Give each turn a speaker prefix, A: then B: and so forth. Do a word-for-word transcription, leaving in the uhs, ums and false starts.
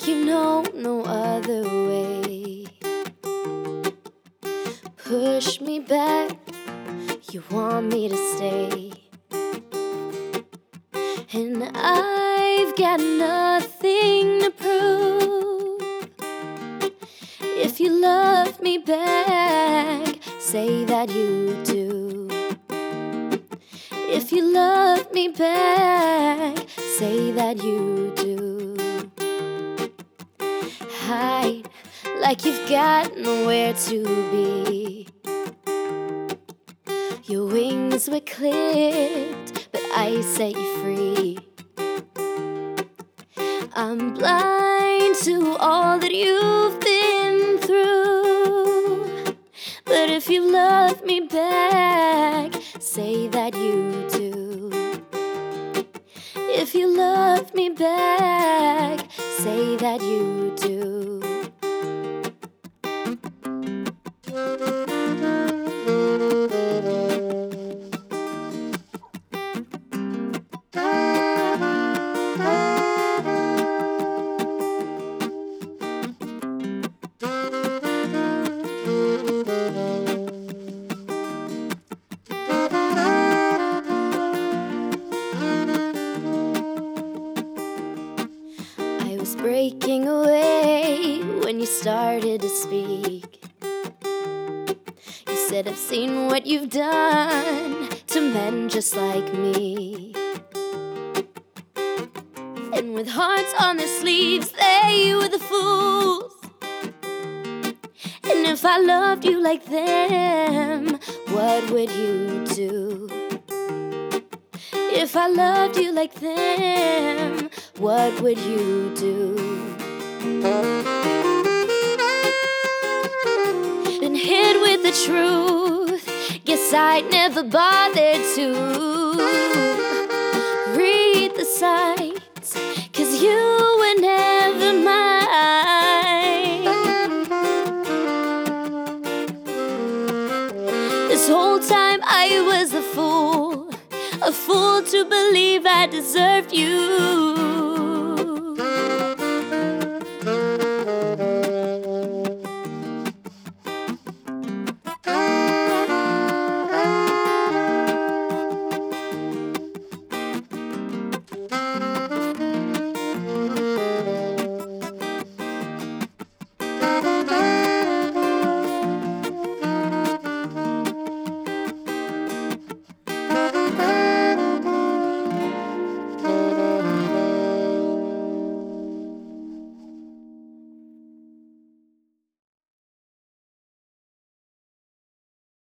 A: you know no other way. Push me back, you want me to stay, and I've got nothing to prove. If you love me back, say that you do. If you love me back, say that you do. Hide like you've got nowhere to be. Your wings were clipped, but I set you free. I'm blind to all that you've been through, but if you love me back, say that you do. If you love me back, say that you do. I was breaking away when you started to speak. You said, I've seen what you've done to men just like me. And with hearts on their sleeves, they were the fools. And if I loved you like them, what would you do? If I loved you like them, what would you do? Been hit with the truth, guess I'd never bothered to read the signs, 'cause you were never mine. This whole time I was a fool, a fool to believe I deserved you.